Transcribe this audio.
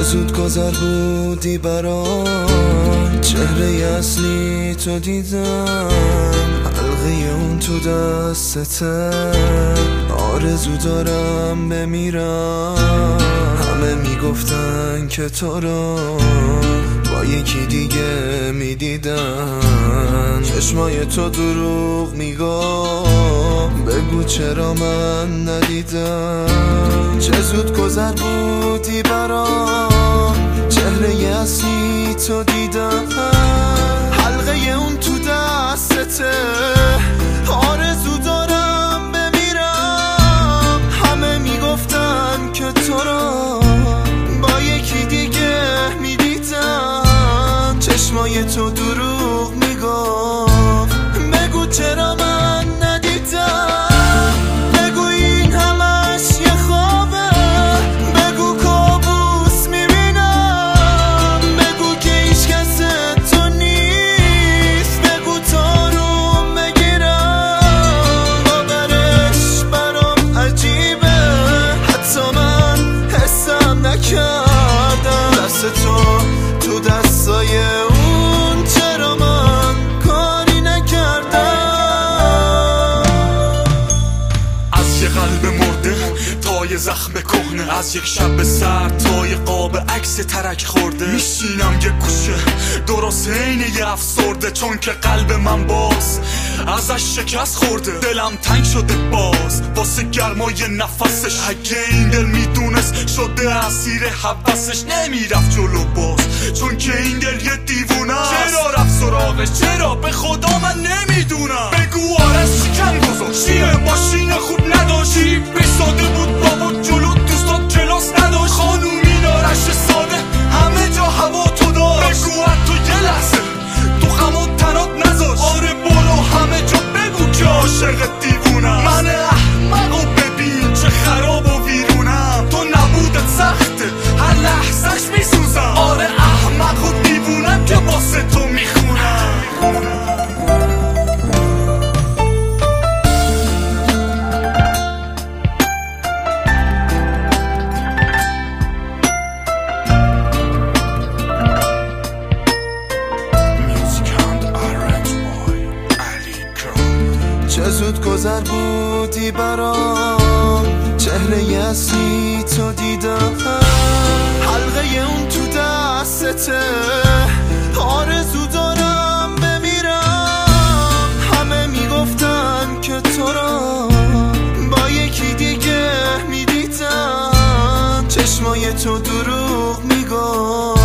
زود گذر بودی برام، چهره اصلی تو دیدم، حلقه اون تو دستته، آرزو دارم بمیرم. همه میگفتن که تو رو با یکی دیگه میدیدن، چشمای تو دروغ میگم، بگو چرا من ندیدم. چه زود گذر بودی برام، چهره اصلی تو دیدم، حلقه اون تو دستته، آرزو دارم بمیرم. همه میگفتن که تو رو با یکی دیگه میدیدن، چشمای تو دروغ میگفت، بگو چرا من ندیدم. بگو این همش یه خوابه، بگو کابوس میبینم، بگو که هیچ کس تو نیست، بگو تا رو بگیرم. باورش برام عجیبه، حتی من حسم نکردم. دست تو دستای اون، چرا من کاری نکردم. از یه قلب مرده تا یه زخم کهنه، از یک شب سرد تا یه قاب عکس ترک خورده، میشینم یه گوشه درست عین یه افسرده، چون که قلب من باز ازش شکست خورده. دلم تنگ شده باز واسه گرمای نفسش، اگه این دل میدونست شده اسیر حواسش، نمیرفت جلو باز، چون که این دل یه دیوونه. چرا رفت سراغش؟ چرا؟ به خدا من نمیدونم. بگو آرش شکم گذاشت، چیه ماشین خوب نداشتی، بساده بود بابا جلو دوستات کلاس نداشت، خانومی نارش ساده همه جا هوا تو داشت. بگو حتی یه لحظه تو خمون تنات نذاشت. آره برو همه جا بگو که عاشق دیوونم. من احمقو ببین چه خراب و ویرونم، تو نبودت سخته هر لحظهش میسوزم. آره احمق و دیوونم که واسه تو میخونم. چه زود گذر بودی برام، چهره اصلی تو دیدم، حلقه اون تو دستته، آرزو دارم بمیرم. همه میگفتن که تو رو با یکی دیگه میدیدن، چشمای تو دروغ میگم،